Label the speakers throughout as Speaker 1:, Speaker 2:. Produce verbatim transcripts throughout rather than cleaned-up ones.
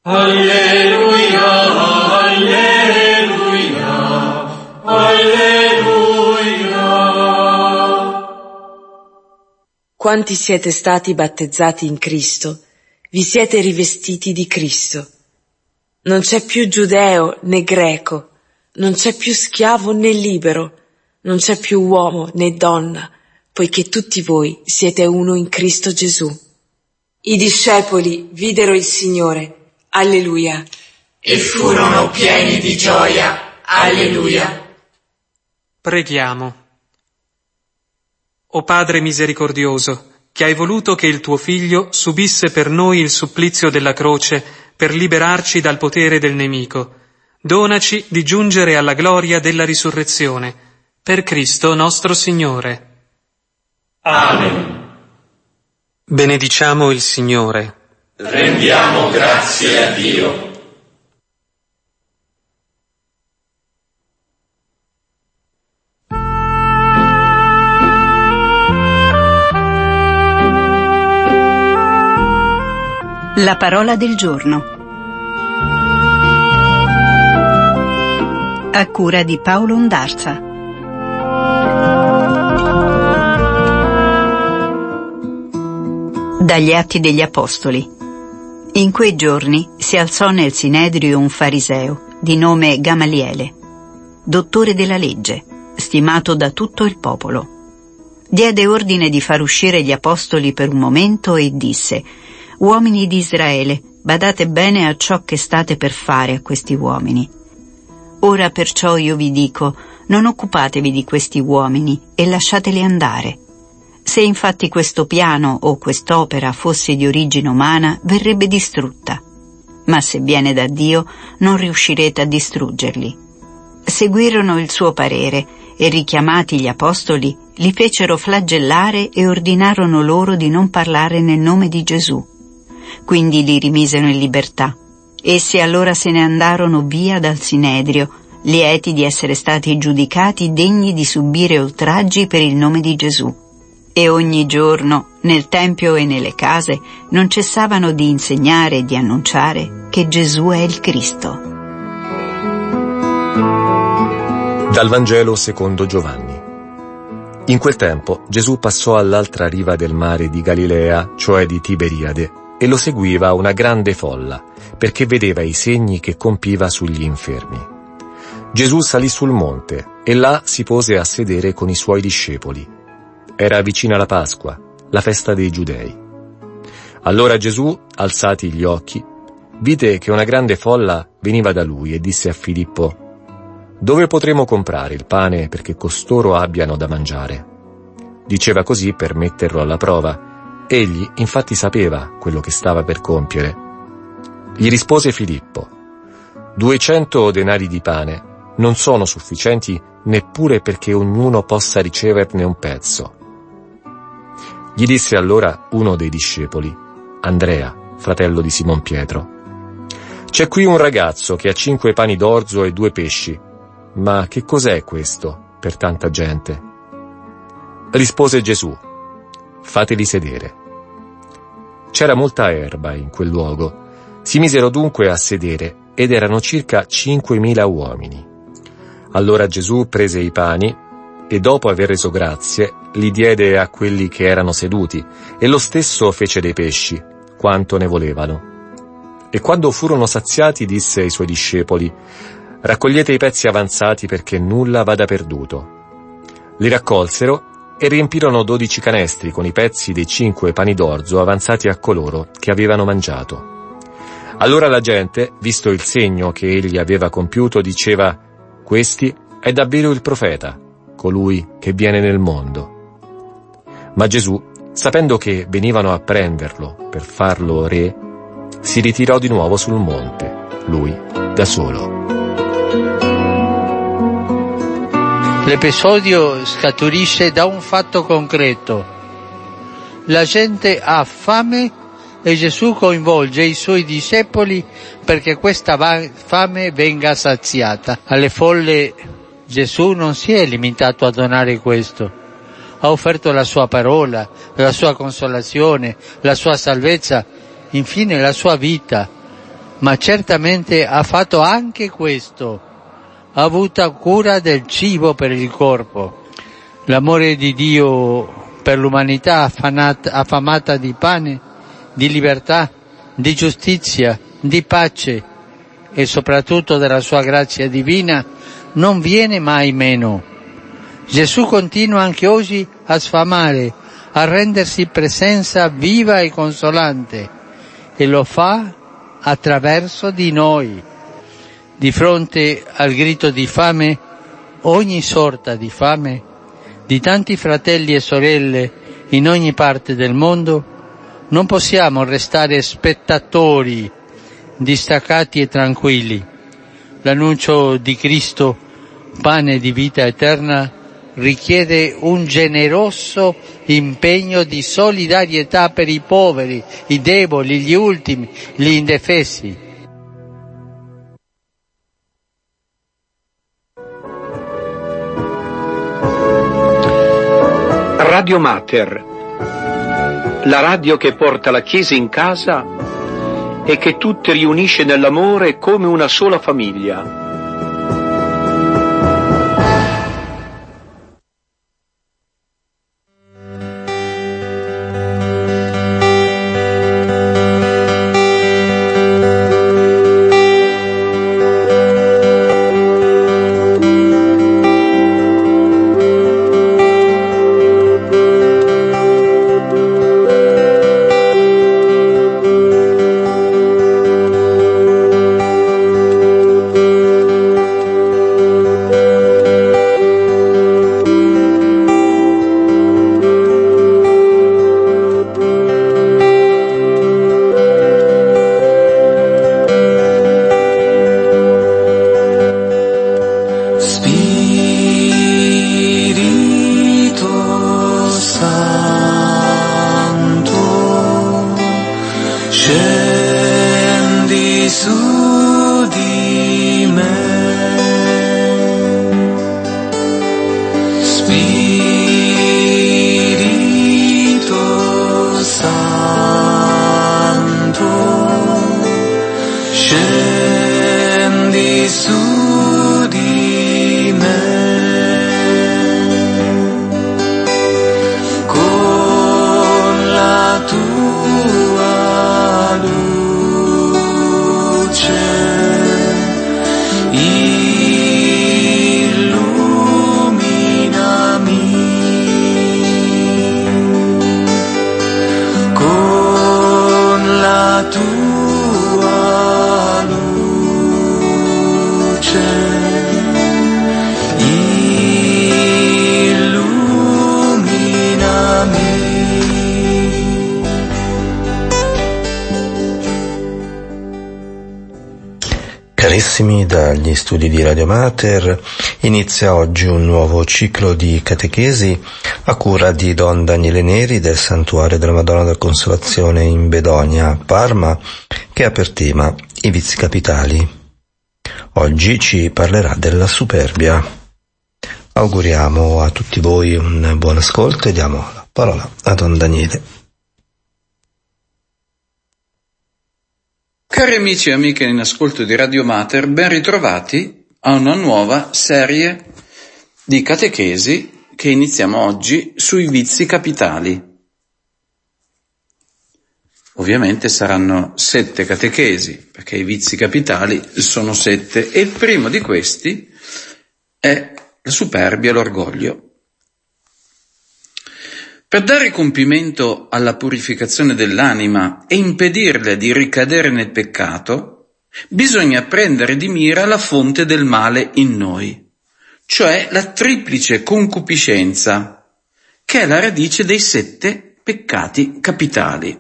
Speaker 1: Alleluia, alleluia, alleluia.
Speaker 2: Quanti siete stati battezzati in Cristo, vi siete rivestiti di Cristo. Non c'è più giudeo né greco, non c'è più schiavo né libero, non c'è più uomo né donna, poiché tutti voi siete uno in Cristo Gesù. I discepoli videro il Signore, alleluia,
Speaker 1: e furono pieni di gioia, alleluia.
Speaker 3: Preghiamo. O Padre misericordioso, che hai voluto che il tuo Figlio subisse per noi il supplizio della croce per liberarci dal potere del nemico, donaci di giungere alla gloria della risurrezione, per Cristo nostro Signore.
Speaker 1: Amen.
Speaker 3: Benediciamo il Signore.
Speaker 1: Rendiamo grazie a Dio.
Speaker 4: La parola del giorno. A cura di Paolo Ondarza. Dagli Atti degli Apostoli. In quei giorni si alzò nel Sinedrio un fariseo di nome Gamaliele, dottore della legge, stimato da tutto il popolo. Diede ordine di far uscire gli apostoli per un momento e disse: «Uomini di Israele, badate bene a ciò che state per fare a questi uomini. Ora perciò io vi dico, non occupatevi di questi uomini e lasciateli andare. Se infatti questo piano o quest'opera fosse di origine umana, verrebbe distrutta. Ma se viene da Dio, non riuscirete a distruggerli». Seguirono il suo parere e, richiamati gli apostoli, li fecero flagellare e ordinarono loro di non parlare nel nome di Gesù. Quindi li rimisero in libertà. Essi allora se ne andarono via dal Sinedrio, lieti di essere stati giudicati degni di subire oltraggi per il nome di Gesù. E ogni giorno, nel tempio e nelle case, non cessavano di insegnare e di annunciare che Gesù è il Cristo.
Speaker 5: Dal Vangelo secondo Giovanni. In quel tempo Gesù passò all'altra riva del mare di Galilea, cioè di Tiberiade, e lo seguiva una grande folla, perché vedeva i segni che compiva sugli infermi. Gesù salì sul monte e là si pose a sedere con i suoi discepoli. Era vicina la Pasqua, la festa dei Giudei. Allora Gesù, alzati gli occhi, vide che una grande folla veniva da lui e disse a Filippo: «Dove potremo comprare il pane perché costoro abbiano da mangiare?» Diceva così per metterlo alla prova. Egli infatti sapeva quello che stava per compiere. Gli rispose Filippo: «Duecento denari di pane non sono sufficienti neppure perché ognuno possa riceverne un pezzo». Gli disse allora uno dei discepoli, Andrea, fratello di Simon Pietro: «C'è qui un ragazzo che ha cinque pani d'orzo e due pesci, ma che cos'è questo per tanta gente?» Rispose Gesù: «Fateli sedere». C'era molta erba in quel luogo. Si misero dunque a sedere ed erano circa cinquemila uomini. Allora Gesù prese i pani e dopo aver reso grazie li diede a quelli che erano seduti e lo stesso fece dei pesci, quanto ne volevano. E quando furono saziati disse ai suoi discepoli: «Raccogliete i pezzi avanzati perché nulla vada perduto». Li raccolsero e riempirono dodici canestri con i pezzi dei cinque pani d'orzo avanzati a coloro che avevano mangiato. Allora la gente, visto il segno che egli aveva compiuto, diceva: «Questi è davvero il profeta, colui che viene nel mondo». Ma Gesù, sapendo che venivano a prenderlo per farlo re, si ritirò di nuovo sul monte, lui da solo.
Speaker 6: L'episodio scaturisce da un fatto concreto. La gente ha fame e Gesù coinvolge i suoi discepoli perché questa fame venga saziata. Alle folle Gesù non si è limitato a donare questo. Ha offerto la sua parola, la sua consolazione, la sua salvezza, infine la sua vita. ma certamente ha fatto anche questo, ha avuto cura del cibo per il corpo. L'amore di Dio per l'umanità affamata di pane, di libertà, di giustizia, di pace e soprattutto della sua grazia divina non viene mai meno. Gesù continua anche oggi a sfamare, a rendersi presenza viva e consolante, e lo fa attraverso di noi. Di fronte al grido di fame, ogni sorta di fame, di tanti fratelli e sorelle in ogni parte del mondo, non possiamo restare spettatori, distaccati e tranquilli. L'annuncio di Cristo, pane di vita eterna, richiede un generoso impegno di solidarietà per i poveri, i deboli, gli ultimi, gli indefesi.
Speaker 7: Radio Mater, la radio che porta la Chiesa in casa e che tutti riunisce nell'amore come una sola famiglia.
Speaker 8: Carissimi, dagli studi di Radio Mater inizia oggi un nuovo ciclo di catechesi a cura di Don Daniele Neri del Santuario della Madonna della Consolazione in Bedonia, Parma, che ha per tema i vizi capitali. Oggi ci parlerà della superbia. Auguriamo a tutti voi un buon ascolto e diamo la parola a Don Daniele.
Speaker 9: Cari amici e amiche in ascolto di Radio Mater, ben ritrovati a una nuova serie di catechesi che iniziamo oggi sui vizi capitali. Ovviamente saranno sette catechesi, perché i vizi capitali sono sette, e il primo di questi è la superbia e l'orgoglio. Per dare compimento alla purificazione dell'anima e impedirle di ricadere nel peccato, bisogna prendere di mira la fonte del male in noi, cioè la triplice concupiscenza, che è la radice dei sette peccati capitali.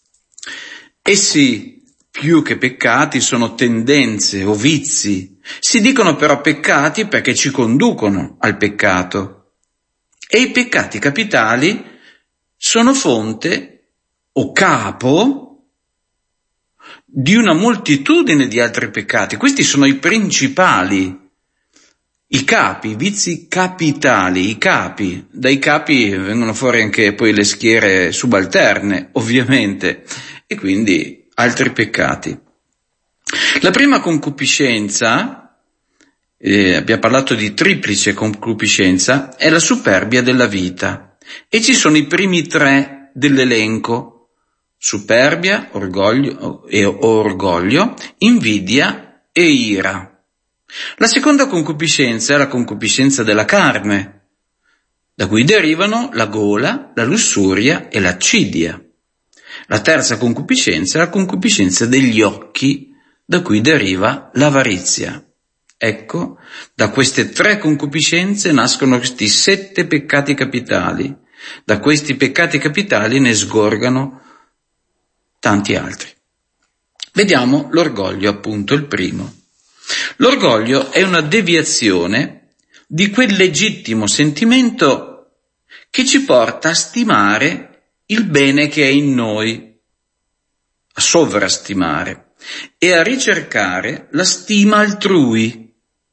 Speaker 9: Essi, più che peccati, sono tendenze o vizi. Si dicono però peccati perché ci conducono al peccato. E i peccati capitali sono fonte o capo di una moltitudine di altri peccati. Questi sono i principali, i capi, i vizi capitali, i capi. Dai capi vengono fuori anche poi le schiere subalterne, ovviamente, e quindi altri peccati. La prima concupiscenza, eh, abbiamo parlato di triplice concupiscenza, è la superbia della vita. E ci sono i primi tre dell'elenco: superbia, orgoglio e orgoglio, invidia e ira. La seconda concupiscenza è la concupiscenza della carne, da cui derivano la gola, la lussuria e l'accidia. La terza concupiscenza è la concupiscenza degli occhi, da cui deriva l'avarizia. Ecco, da queste tre concupiscenze nascono questi sette peccati capitali. Da questi peccati capitali ne sgorgano tanti altri. Vediamo l'orgoglio, appunto, il primo. L'orgoglio è una deviazione di quel legittimo sentimento che ci porta a stimare il bene che è in noi, a sovrastimare e a ricercare la stima altrui.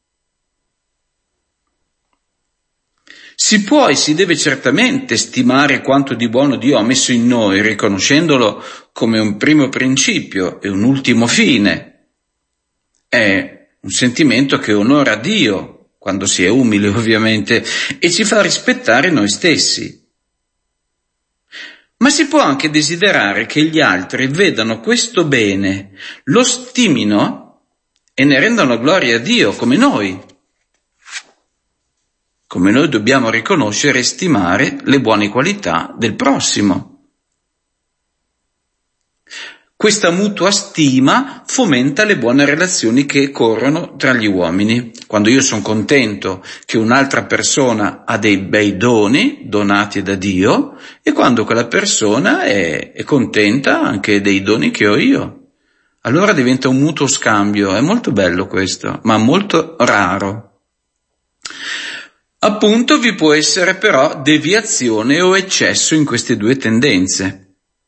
Speaker 9: Si può e si deve certamente stimare quanto di buono Dio ha messo in noi, riconoscendolo come un primo principio e un ultimo fine. È un sentimento che onora Dio, quando si è umile ovviamente, e ci fa rispettare noi stessi. Ma si può anche desiderare che gli altri vedano questo bene, lo stimino e ne rendano gloria a Dio come noi. Come noi dobbiamo riconoscere e stimare le buone qualità del prossimo. Questa mutua stima fomenta le buone relazioni che corrono tra gli uomini. Quando io sono contento che un'altra persona ha dei bei doni donati da Dio, e quando quella persona è, è contenta anche dei doni che ho io, allora diventa un mutuo scambio. È molto bello questo, ma molto raro. Appunto, vi può essere però deviazione o eccesso in queste due tendenze.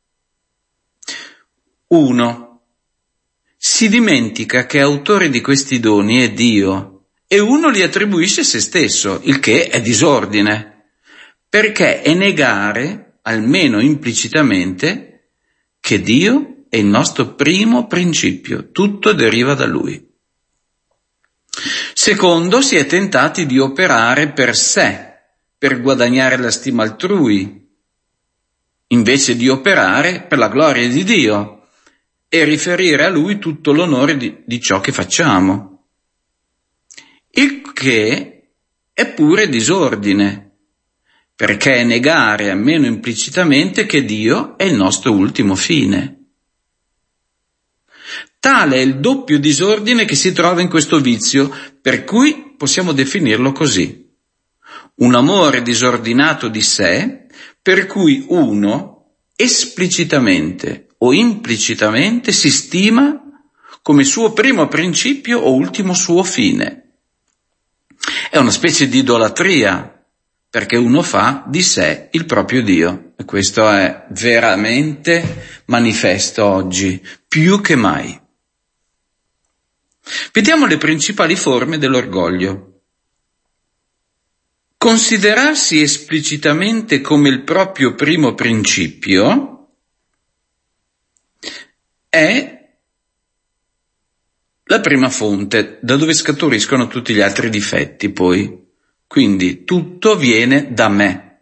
Speaker 9: Uno, si dimentica che autore di questi doni è Dio e uno li attribuisce a se stesso, il che è disordine, perché è negare, almeno implicitamente, che Dio è il nostro primo principio, tutto deriva da Lui. Secondo, si è tentati di operare per sé, per guadagnare la stima altrui, invece di operare per la gloria di Dio e riferire a Lui tutto l'onore di, di ciò che facciamo. Il che è pure disordine, perché è negare almeno implicitamente che Dio è il nostro ultimo fine. Tale è il doppio disordine che si trova in questo vizio, per cui possiamo definirlo così: un amore disordinato di sé, per cui uno esplicitamente o implicitamente si stima come suo primo principio o ultimo suo fine. È una specie di idolatria, perché uno fa di sé il proprio Dio, e questo è veramente manifesto oggi, più che mai. Vediamo le principali forme dell'orgoglio. Considerarsi esplicitamente come il proprio primo principio è la prima fonte, da dove scaturiscono tutti gli altri difetti poi. Quindi tutto viene da me.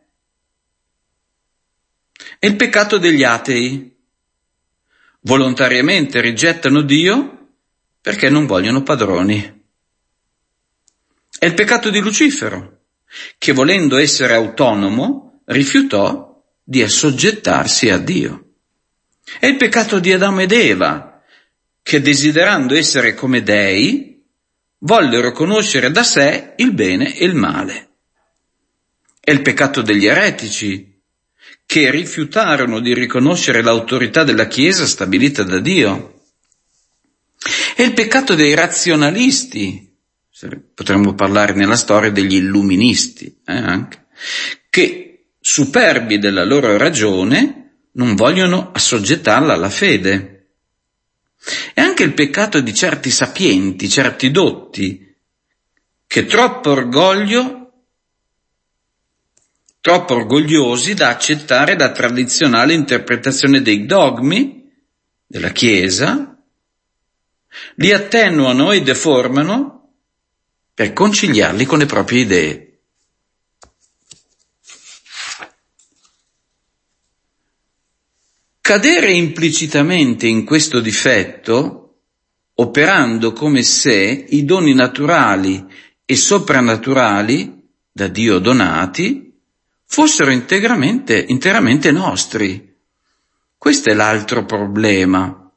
Speaker 9: È il peccato degli atei. Volontariamente rigettano Dio perché non vogliono padroni. È il peccato di Lucifero, che volendo essere autonomo rifiutò di assoggettarsi a Dio. È il peccato di Adamo ed Eva, che desiderando essere come dei, vollero conoscere da sé il bene e il male. È il peccato degli eretici, che rifiutarono di riconoscere l'autorità della Chiesa stabilita da Dio. È il peccato dei razionalisti, potremmo parlare nella storia degli illuministi, eh, anche, che, superbi della loro ragione, non vogliono assoggettarla alla fede. È anche il peccato di certi sapienti, certi dotti, che troppo orgoglio, troppo orgogliosi da accettare la tradizionale interpretazione dei dogmi della Chiesa, li attenuano e deformano per conciliarli con le proprie idee. Cadere implicitamente in questo difetto, operando come se i doni naturali e soprannaturali, da Dio donati, fossero integramente, interamente nostri. Questo è l'altro problema.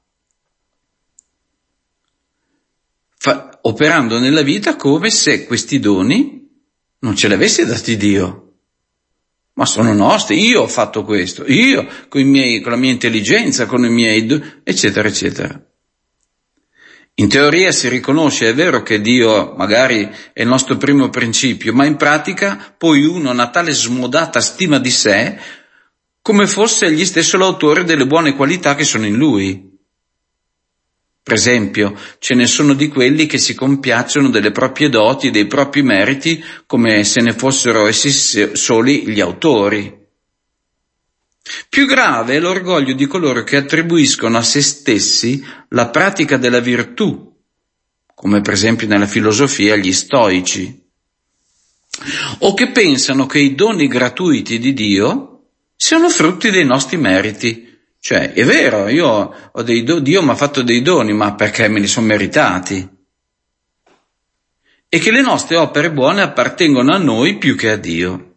Speaker 9: Fa, operando nella vita come se questi doni non ce li avesse dati Dio. Ma sono nostri, io ho fatto questo, io con, i miei, con la mia intelligenza, con i miei, eccetera, eccetera. In teoria si riconosce, è vero che Dio magari è il nostro primo principio, ma in pratica poi uno ha una tale smodata stima di sé come fosse egli stesso l'autore delle buone qualità che sono in lui. Per esempio, ce ne sono di quelli che si compiacciono delle proprie doti, dei propri meriti, come se ne fossero essi soli gli autori. Più grave è l'orgoglio di coloro che attribuiscono a se stessi la pratica della virtù, come per esempio nella filosofia gli stoici, o che pensano che i doni gratuiti di Dio siano frutti dei nostri meriti. Cioè, è vero, io ho dei do- Dio mi ha fatto dei doni, ma perché me li sono meritati. E che le nostre opere buone appartengono a noi più che a Dio.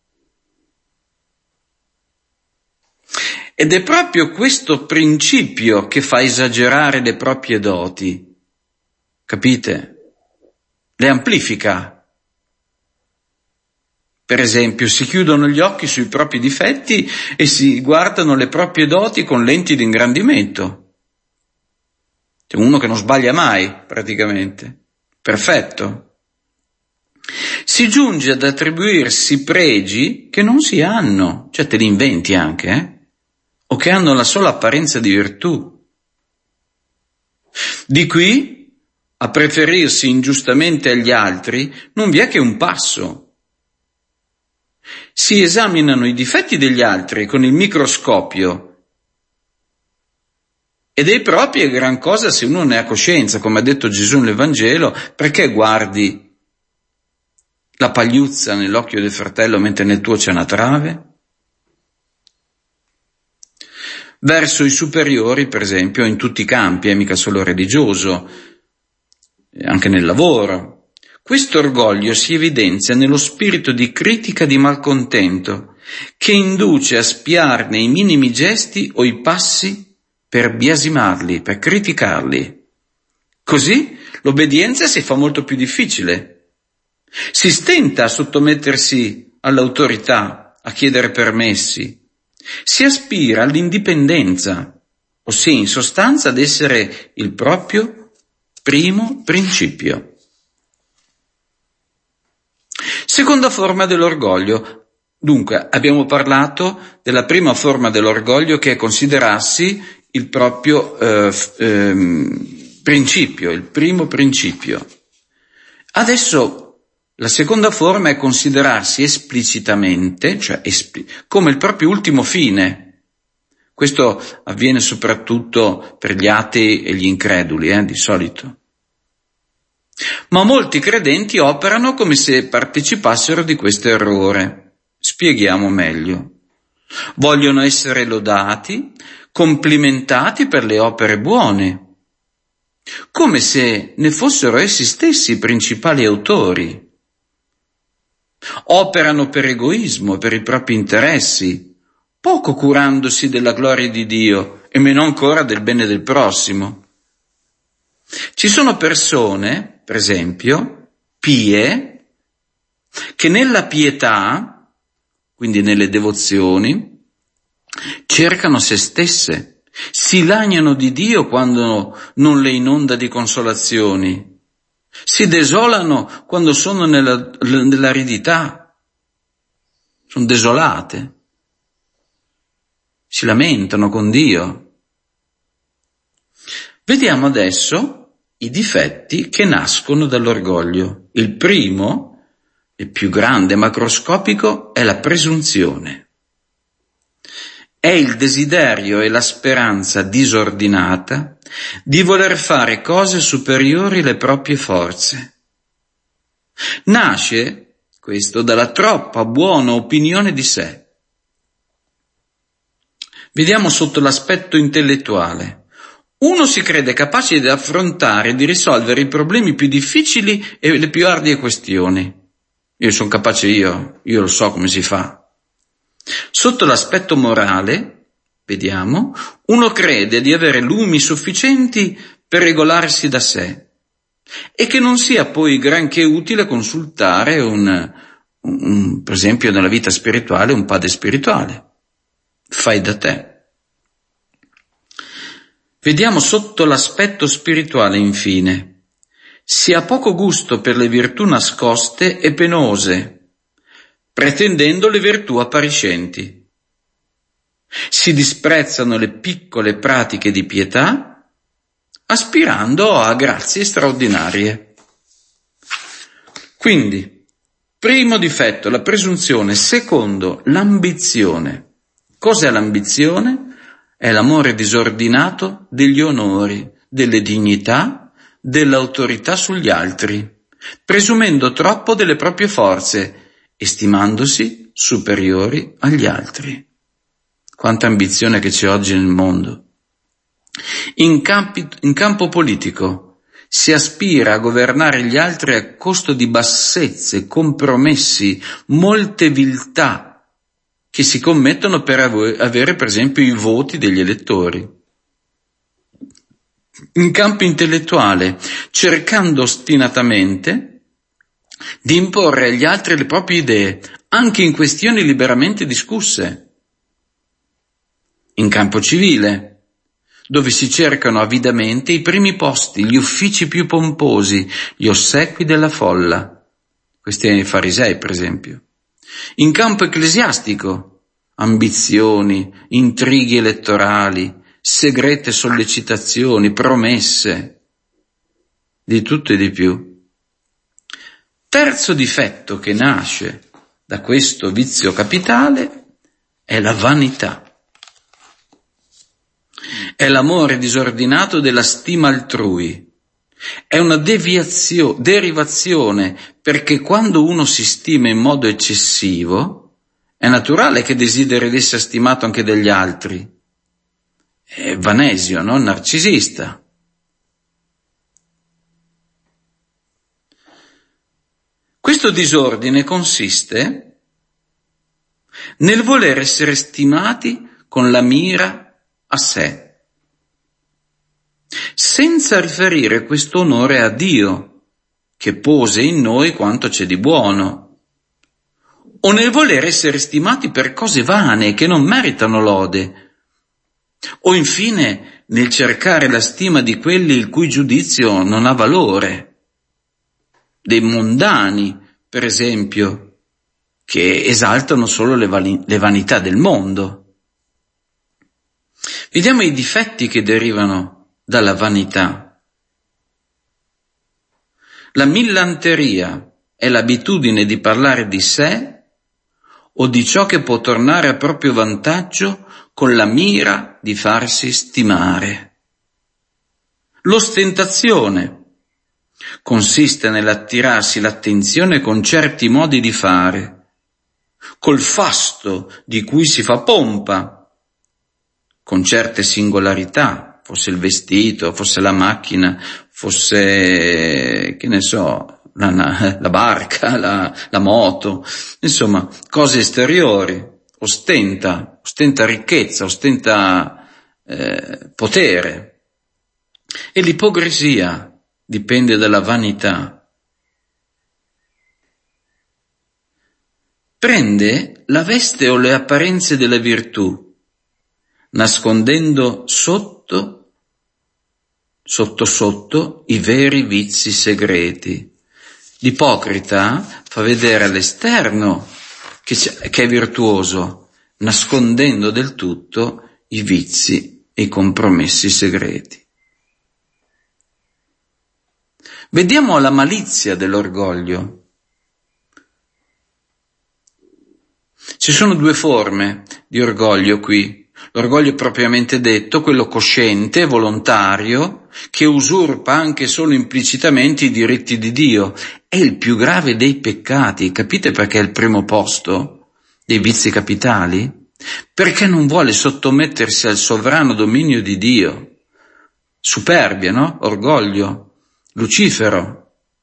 Speaker 9: Ed è proprio questo principio che fa esagerare le proprie doti. Capite? Le amplifica. Per esempio, si chiudono gli occhi sui propri difetti e si guardano le proprie doti con lenti di ingrandimento. C'è uno che non sbaglia mai, praticamente. Perfetto. Si giunge ad attribuirsi pregi che non si hanno, cioè te li inventi anche, eh? O che hanno la sola apparenza di virtù. Di qui a preferirsi ingiustamente agli altri non vi è che un passo. Si esaminano i difetti degli altri con il microscopio ed è proprio gran cosa se uno ne ha coscienza, come ha detto Gesù nel Vangelo. Perché guardi la pagliuzza nell'occhio del fratello mentre nel tuo c'è una trave? Verso i superiori, per esempio, in tutti i campi, è mica solo religioso, anche nel lavoro. Questo orgoglio si evidenzia nello spirito di critica, di malcontento, che induce a spiarne i minimi gesti o i passi per biasimarli, per criticarli. Così l'obbedienza si fa molto più difficile. Si stenta a sottomettersi all'autorità, a chiedere permessi. Si aspira all'indipendenza, ossia in sostanza ad essere il proprio primo principio. Seconda forma dell'orgoglio. Dunque, abbiamo parlato della prima forma dell'orgoglio, che è considerarsi il proprio eh, eh, principio, il primo principio. Adesso la seconda forma è considerarsi esplicitamente, cioè espli- come il proprio ultimo fine. Questo avviene soprattutto per gli atei e gli increduli, eh, di solito. Ma molti credenti operano come se partecipassero di questo errore. Spieghiamo meglio. Vogliono essere lodati, complimentati per le opere buone, come se ne fossero essi stessi i principali autori. Operano per egoismo, per i propri interessi, poco curandosi della gloria di Dio e meno ancora del bene del prossimo. Ci sono persone, per esempio, pie, che nella pietà, quindi nelle devozioni, cercano se stesse, si lagnano di Dio quando non le inonda di consolazioni, si desolano quando sono nella, nell'aridità, sono desolate, si lamentano con Dio. Vediamo adesso i difetti che nascono dall'orgoglio. Il primo, il più grande, macroscopico, è la presunzione. è il desiderio e la speranza disordinata di voler fare cose superiori alle proprie forze. Nasce questo dalla troppa buona opinione di sé. Vediamo sotto l'aspetto intellettuale. Uno si crede capace di affrontare e di risolvere i problemi più difficili e le più ardue questioni. Io sono capace io, io lo so come si fa. Sotto l'aspetto morale, vediamo, uno crede di avere lumi sufficienti per regolarsi da sé e che non sia poi granché utile consultare un, un, per esempio nella vita spirituale, un padre spirituale. Fai da te. Vediamo sotto l'aspetto spirituale, infine. Si ha poco gusto per le virtù nascoste e penose, pretendendo le virtù appariscenti. Si disprezzano le piccole pratiche di pietà, aspirando a grazie straordinarie. Quindi, primo difetto, la presunzione. Secondo, l'ambizione. Cos'è l'ambizione? È l'amore disordinato degli onori, delle dignità, dell'autorità sugli altri, presumendo troppo delle proprie forze, estimandosi superiori agli altri. Quanta ambizione che c'è oggi nel mondo. In, campi, in campo politico si aspira a governare gli altri a costo di bassezze, compromessi, molte viltà che si commettono per avere per esempio i voti degli elettori. In campo intellettuale, cercando ostinatamente di imporre agli altri le proprie idee, anche in questioni liberamente discusse. In campo civile, dove si cercano avidamente i primi posti, gli uffici più pomposi, gli ossequi della folla. Questi sono i farisei, per esempio. In campo ecclesiastico, ambizioni, intrighi elettorali, segrete sollecitazioni, promesse, di tutto e di più. Terzo difetto che nasce da questo vizio capitale è la vanità. È l'amore disordinato della stima altrui. È una deviazio, derivazione, perché quando uno si stima in modo eccessivo, è naturale che desideri di essere stimato anche dagli altri. È vanesio, non narcisista. Questo disordine consiste nel voler essere stimati con la mira a sé, senza riferire questo onore a Dio, che pose in noi quanto c'è di buono, o nel voler essere stimati per cose vane che non meritano lode, o infine nel cercare la stima di quelli il cui giudizio non ha valore, dei mondani, per esempio, che esaltano solo le, vali- le vanità del mondo. Vediamo i difetti che derivano dalla vanità. La millanteria è l'abitudine di parlare di sé o di ciò che può tornare a proprio vantaggio con la mira di farsi stimare. L'ostentazione consiste nell'attirarsi l'attenzione con certi modi di fare, col fasto di cui si fa pompa, con certe singolarità, fosse il vestito, fosse la macchina, fosse, che ne so, la, la barca, la, la moto, insomma, cose esteriori. Ostenta, ostenta ricchezza, ostenta eh, potere. E l'ipocrisia dipende dalla vanità. Prende la veste o le apparenze della virtù, nascondendo sotto, sotto sotto i veri vizi segreti. L'ipocrita fa vedere all'esterno che, che è virtuoso, nascondendo del tutto i vizi e i compromessi segreti. Vediamo la malizia dell'orgoglio. Ci sono due forme di orgoglio qui. L'orgoglio propriamente detto, quello cosciente, volontario, che usurpa anche solo implicitamente i diritti di Dio, è il più grave dei peccati. Capite perché è il primo posto dei vizi capitali? Perché non vuole sottomettersi al sovrano dominio di Dio. Superbia, no? Orgoglio, Lucifero.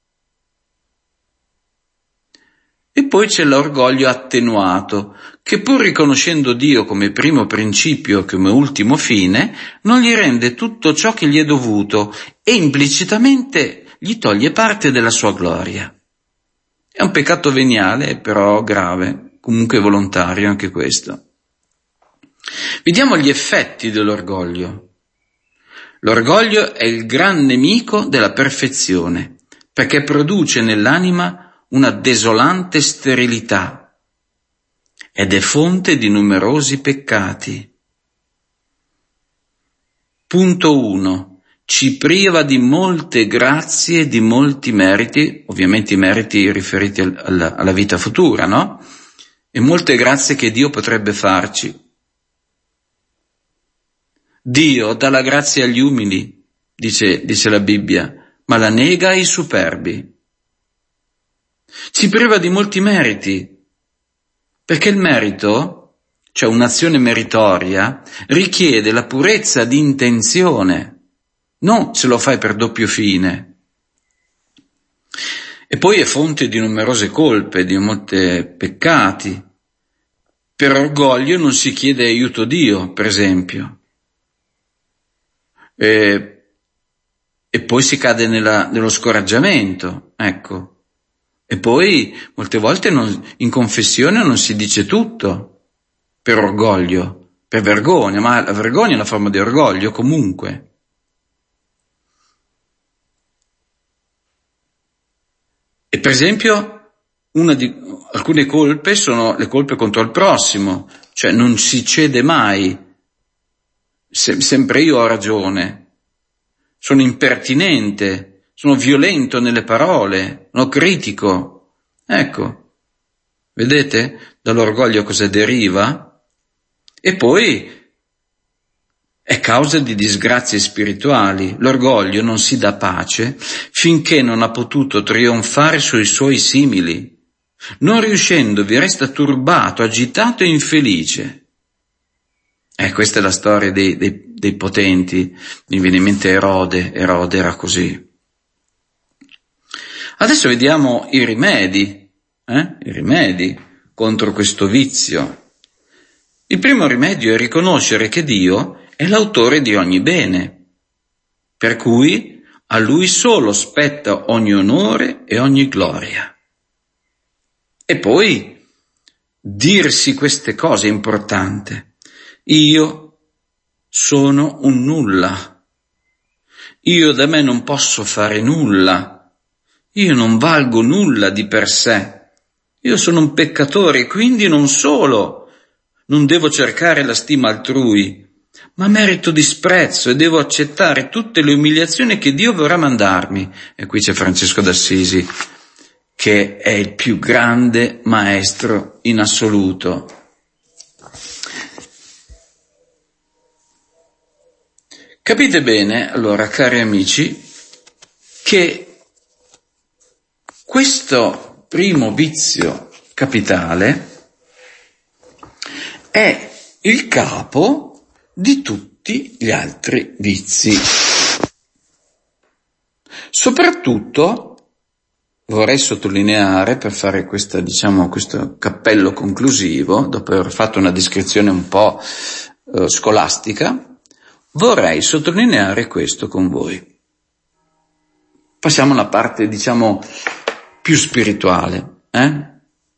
Speaker 9: E poi c'è l'orgoglio attenuato, che pur riconoscendo Dio come primo principio, come ultimo fine, non gli rende tutto ciò che gli è dovuto e implicitamente gli toglie parte della sua gloria. È un peccato veniale, però grave, comunque volontario anche questo. Vediamo gli effetti dell'orgoglio. L'orgoglio è il gran nemico della perfezione, perché produce nell'anima una desolante sterilità ed è fonte di numerosi peccati. Punto uno. Ci priva di molte grazie e di molti meriti, ovviamente i meriti riferiti al, alla, alla vita futura, no? E molte grazie che Dio potrebbe farci. Dio dà la grazia agli umili, dice, dice la Bibbia, ma la nega ai superbi. Ci priva di molti meriti, perché il merito, cioè un'azione meritoria, richiede la purezza di intenzione, non se lo fai per doppio fine. E poi è fonte di numerose colpe, di molti peccati. Per orgoglio non si chiede aiuto a Dio, per esempio. E, e poi si cade nella, nello scoraggiamento, ecco. E poi molte volte non, in confessione non si dice tutto per orgoglio, per vergogna, ma la vergogna è una forma di orgoglio comunque. E per esempio una di, alcune colpe sono le colpe contro il prossimo, cioè non si cede mai, Se, sempre io ho ragione, sono impertinente, sono violento nelle parole, sono critico. Ecco, vedete dall'orgoglio cosa deriva? E poi è causa di disgrazie spirituali. L'orgoglio non si dà pace finché non ha potuto trionfare sui suoi simili. Non riuscendovi resta turbato, agitato e infelice. Eh, questa è la storia dei, dei, dei potenti. Mi viene in mente Erode, Erode era così. Adesso vediamo i rimedi, eh? I rimedi contro questo vizio. Il primo rimedio è riconoscere che Dio è l'autore di ogni bene, per cui a Lui solo spetta ogni onore e ogni gloria. E poi dirsi queste cose è importante. Io sono un nulla. Io da me non posso fare nulla. Io non valgo nulla di per sé. Io sono un peccatore e quindi non solo non devo cercare la stima altrui, ma merito disprezzo e devo accettare tutte le umiliazioni che Dio vorrà mandarmi. E qui c'è Francesco d'Assisi, che è il più grande maestro in assoluto. Capite bene, allora, cari amici, che questo primo vizio capitale è il capo di tutti gli altri vizi. Soprattutto vorrei sottolineare, per fare questa, diciamo, questo cappello conclusivo, dopo aver fatto una descrizione un po' eh, scolastica, vorrei sottolineare questo con voi. Passiamo alla parte, diciamo, più spirituale, eh?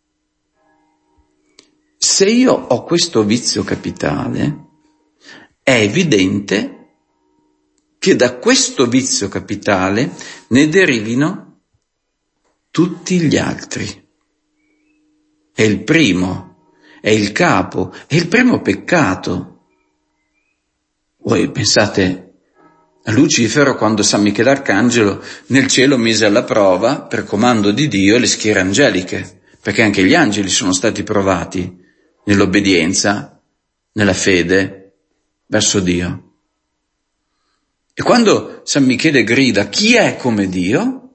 Speaker 9: Se io ho questo vizio capitale, è evidente che da questo vizio capitale ne derivino tutti gli altri. È il primo, è il capo, è il primo peccato. Voi pensate a Lucifero quando San Michele Arcangelo nel cielo mise alla prova, per comando di Dio, le schiere angeliche, perché anche gli angeli sono stati provati nell'obbedienza, nella fede, verso Dio. E quando San Michele grida chi è come Dio?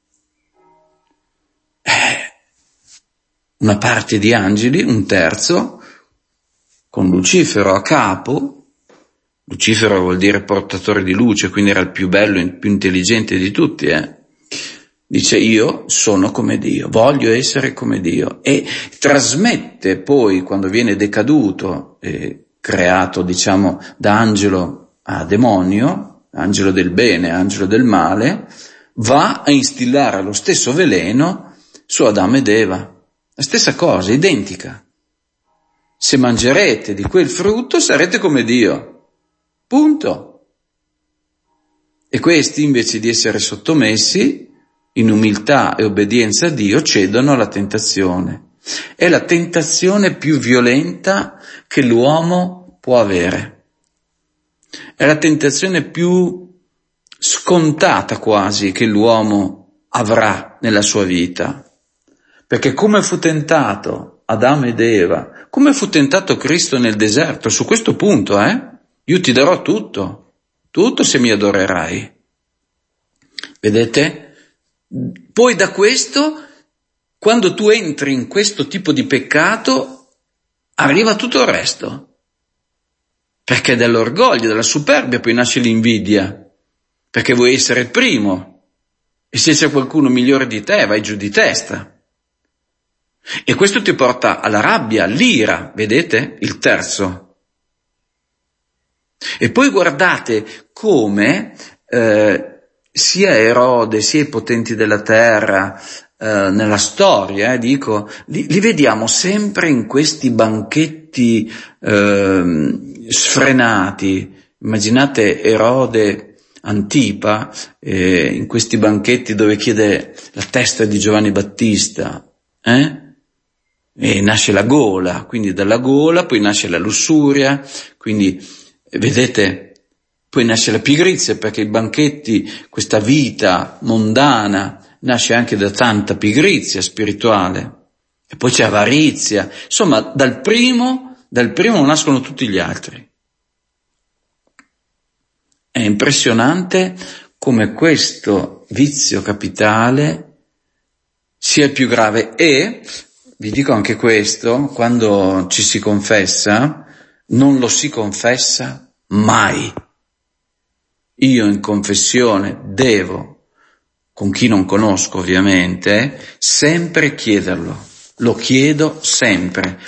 Speaker 9: Eh, una parte di angeli, un terzo, con Lucifero a capo. Lucifero vuol dire portatore di luce, quindi era il più bello, il più intelligente di tutti, eh. Dice io sono come Dio, voglio essere come Dio, e trasmette poi, quando viene decaduto, eh, creato diciamo da angelo a demonio, angelo del bene, angelo del male, va a instillare lo stesso veleno su Adamo ed Eva, la stessa cosa, identica. Se mangerete di quel frutto sarete come Dio, punto. E questi, invece di essere sottomessi, in umiltà e obbedienza a Dio, cedono alla tentazione. È la tentazione più violenta che l'uomo può avere. È la tentazione più scontata quasi che l'uomo avrà nella sua vita. Perché come fu tentato Adamo ed Eva, come fu tentato Cristo nel deserto, su questo punto, eh? Io ti darò tutto, tutto se mi adorerai. Vedete? Poi da questo, quando tu entri in questo tipo di peccato, arriva tutto il resto. Perché dall'orgoglio, dalla superbia poi nasce l'invidia. Perché vuoi essere il primo. E se c'è qualcuno migliore di te, vai giù di testa. E questo ti porta alla rabbia, all'ira, vedete? Il terzo. E poi guardate come eh, sia Erode, sia i potenti della terra, eh, nella storia, eh, dico, li, li vediamo sempre in questi banchetti eh, sfrenati. Immaginate Erode Antipa, eh, in questi banchetti dove chiede la testa di Giovanni Battista, eh? E nasce la gola, quindi dalla gola poi nasce la lussuria, quindi vedete, poi nasce la pigrizia, perché i banchetti, questa vita mondana, nasce anche da tanta pigrizia spirituale. E poi c'è avarizia. Insomma, dal primo, dal primo nascono tutti gli altri. È impressionante come questo vizio capitale sia il più grave. E vi dico anche questo, quando ci si confessa, non lo si confessa mai. Io in confessione devo, con chi non conosco ovviamente, sempre chiederlo. Lo chiedo sempre.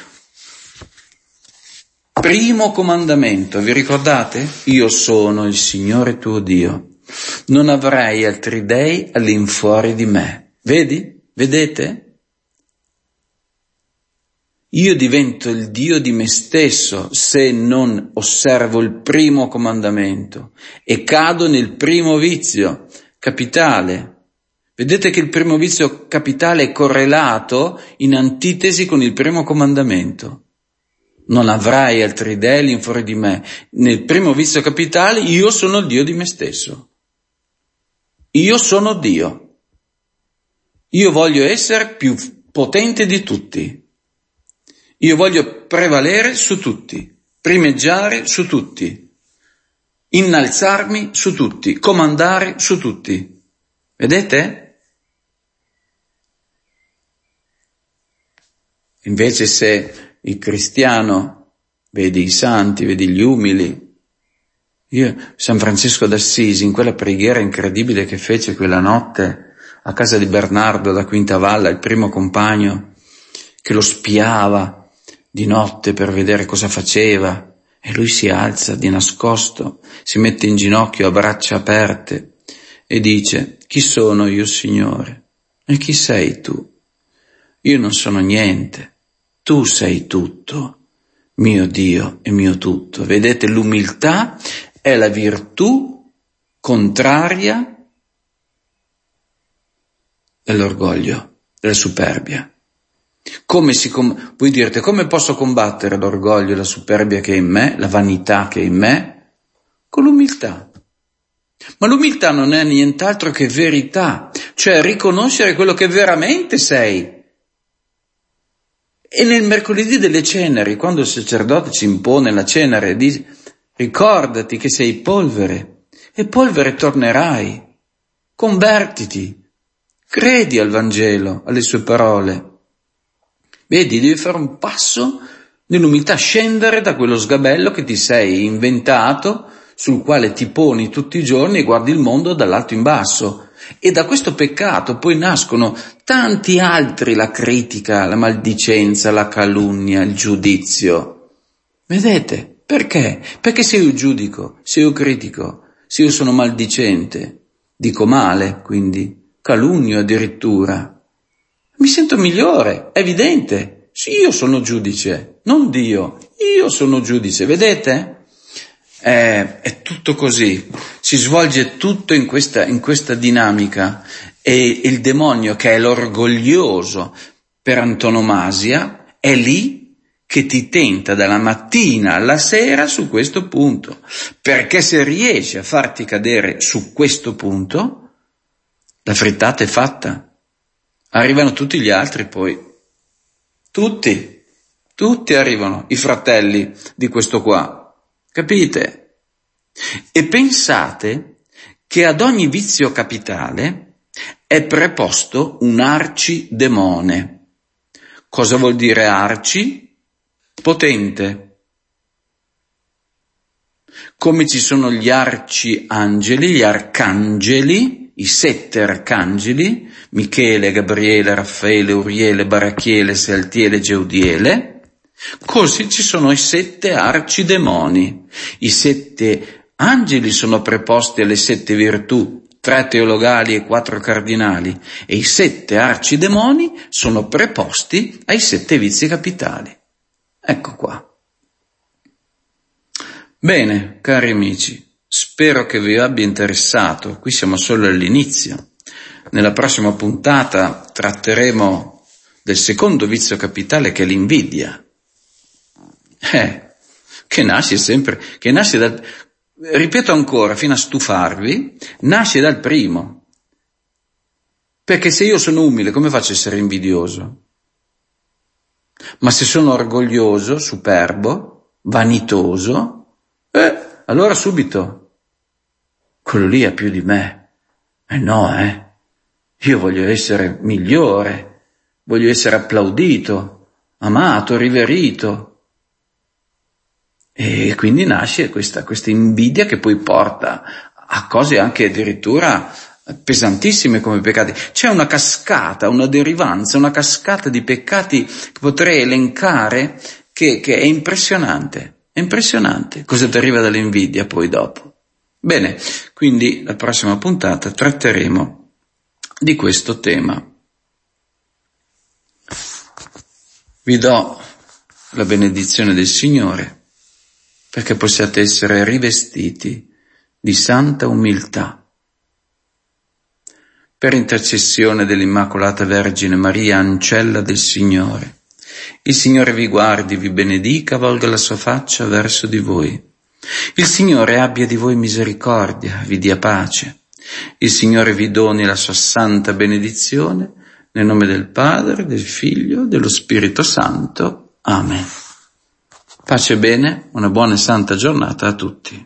Speaker 9: Primo comandamento, vi ricordate? Io sono il Signore tuo Dio. Non avrai altri dei all'infuori di me. Vedi? Vedete? Io divento il Dio di me stesso se non osservo il primo comandamento e cado nel primo vizio capitale. Vedete che il primo vizio capitale è correlato in antitesi con il primo comandamento. Non avrai altri dei all'infuori di me. Nel primo vizio capitale io sono il Dio di me stesso. Io sono Dio. Io voglio essere più potente di tutti. Io voglio prevalere su tutti, primeggiare su tutti, innalzarmi su tutti, comandare su tutti. Vedete? Invece se il cristiano vede i santi, vede gli umili, io, San Francesco d'Assisi, in quella preghiera incredibile che fece quella notte a casa di Bernardo da Quintavalla, il primo compagno, che lo spiava di notte per vedere cosa faceva, e lui si alza di nascosto, si mette in ginocchio a braccia aperte e dice: chi sono io, Signore? E chi sei tu? Io non sono niente, tu sei tutto, mio Dio e mio tutto. Vedete, l'umiltà è la virtù contraria dell'orgoglio, della superbia. Come si com- voi direte, come posso combattere l'orgoglio e la superbia che è in me, la vanità che è in me? Con l'umiltà. Ma l'umiltà non è nient'altro che verità, cioè riconoscere quello che veramente sei. E nel mercoledì delle ceneri, quando il sacerdote ci impone la cenere, dice: Ricordati che sei polvere e polvere tornerai. Convertiti, credi al Vangelo, alle sue parole. Vedi, devi fare un passo nell'umiltà, scendere da quello sgabello che ti sei inventato, sul quale ti poni tutti i giorni e guardi il mondo dall'alto in basso. E da questo peccato poi nascono tanti altri, la critica, la maldicenza, la calunnia, il giudizio. Vedete? Perché? Perché se io giudico, se io critico, se io sono maldicente, dico male, quindi calunnio addirittura, mi sento migliore, è evidente. Sì, io sono giudice, non Dio, io sono giudice, vedete? È, è tutto così, si svolge tutto in questa, in questa dinamica, e il demonio, che è l'orgoglioso per antonomasia, è lì che ti tenta dalla mattina alla sera su questo punto, perché se riesci a farti cadere su questo punto, la frittata è fatta. Arrivano tutti gli altri poi, tutti, tutti arrivano, i fratelli di questo qua, capite? E pensate che ad ogni vizio capitale è preposto un arcidemone. Cosa vuol dire arci? Potente. Come ci sono gli arciangeli, gli arcangeli, i sette arcangeli, Michele, Gabriele, Raffaele, Uriele, Barachiele, Saltiele, Geudiele, così ci sono i sette arcidemoni. I sette angeli sono preposti alle sette virtù, tre teologali e quattro cardinali, e i sette arcidemoni sono preposti ai sette vizi capitali. Ecco qua. Bene, cari amici, spero che vi abbia interessato. Qui siamo solo all'inizio. Nella prossima puntata tratteremo del secondo vizio capitale, che è l'invidia. Eh, che nasce sempre, che nasce dal, ripeto ancora, fino a stufarvi, nasce dal primo. Perché se io sono umile, come faccio a essere invidioso? Ma se sono orgoglioso, superbo, vanitoso, eh, allora subito, quello lì ha più di me. Eh no, eh. Io voglio essere migliore, voglio essere applaudito, amato, riverito. E quindi nasce questa, questa invidia che poi porta a cose anche addirittura pesantissime come peccati. C'è una cascata, una derivanza, una cascata di peccati che potrei elencare che, che è impressionante, è impressionante cosa deriva dall'invidia poi dopo. Bene, quindi la prossima puntata tratteremo di questo tema. Vi do la benedizione del Signore perché possiate essere rivestiti di santa umiltà. Per intercessione dell'Immacolata Vergine Maria, ancella del Signore, il Signore vi guardi, vi benedica, volga la sua faccia verso di voi. Il Signore abbia di voi misericordia, vi dia pace. Il Signore vi doni la sua santa benedizione, nel nome del Padre, del Figlio, dello Spirito Santo. Amen. Pace e bene, una buona e santa giornata a tutti.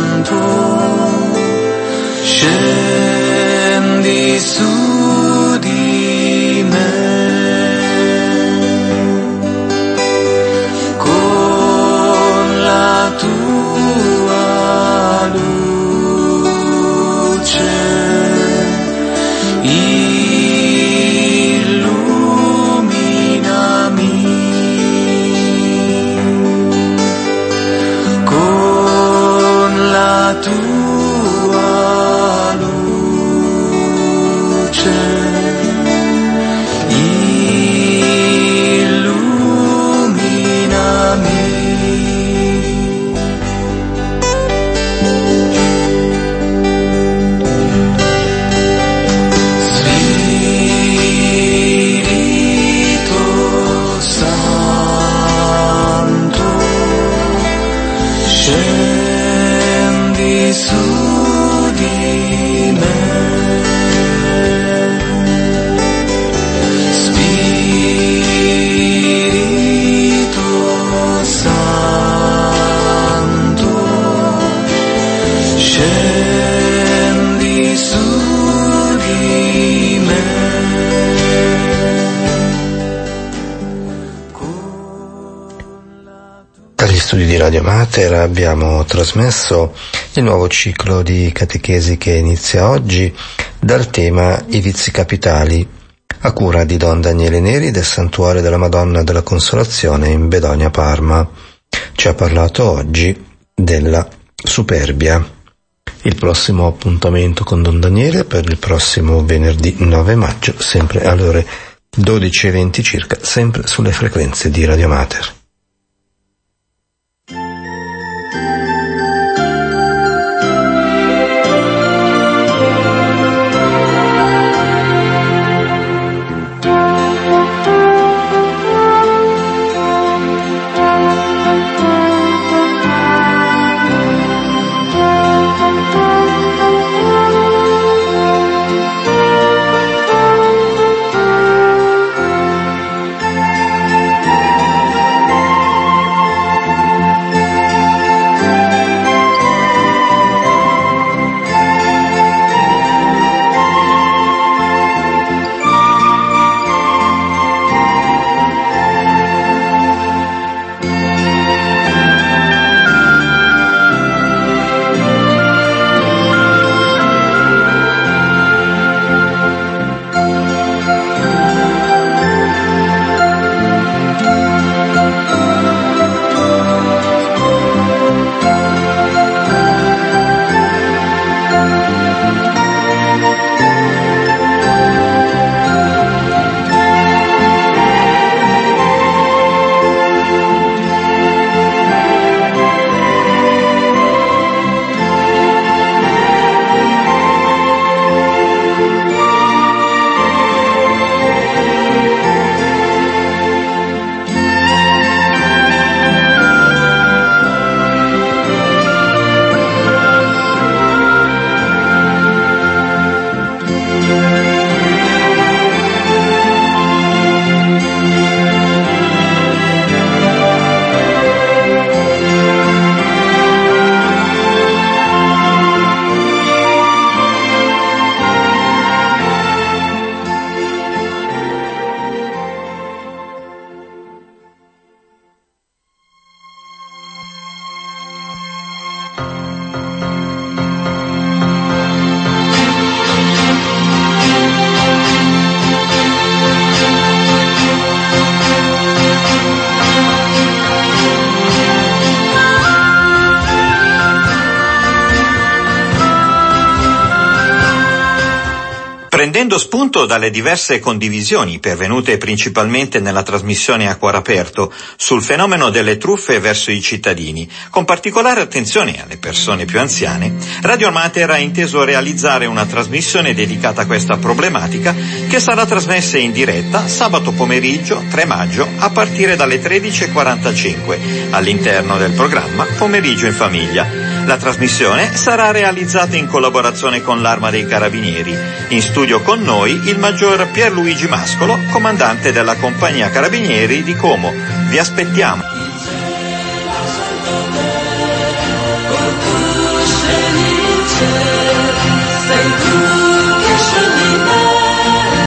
Speaker 1: Scendi su di
Speaker 8: studi di Radio Mater abbiamo trasmesso il nuovo ciclo di catechesi che inizia oggi dal tema I vizi capitali, a cura di Don Daniele Neri del Santuario della Madonna della Consolazione in Bedonia Parma. Ci ha parlato oggi della superbia. Il prossimo appuntamento con Don Daniele per il prossimo venerdì nove maggio, sempre alle ore dodici e venti circa, sempre sulle frequenze di Radio Mater.
Speaker 10: Prendendo spunto dalle diverse condivisioni pervenute principalmente nella trasmissione A Cuore Aperto sul fenomeno delle truffe verso i cittadini, con particolare attenzione alle persone più anziane, Radio Mater ha inteso realizzare una trasmissione dedicata a questa problematica che sarà trasmessa in diretta sabato pomeriggio tre maggio a partire dalle tredici e quarantacinque all'interno del programma Pomeriggio in Famiglia. La trasmissione sarà realizzata in collaborazione con l'Arma dei Carabinieri. In studio con noi il maggior Pierluigi Mascolo, comandante della Compagnia Carabinieri di Como. Vi aspettiamo.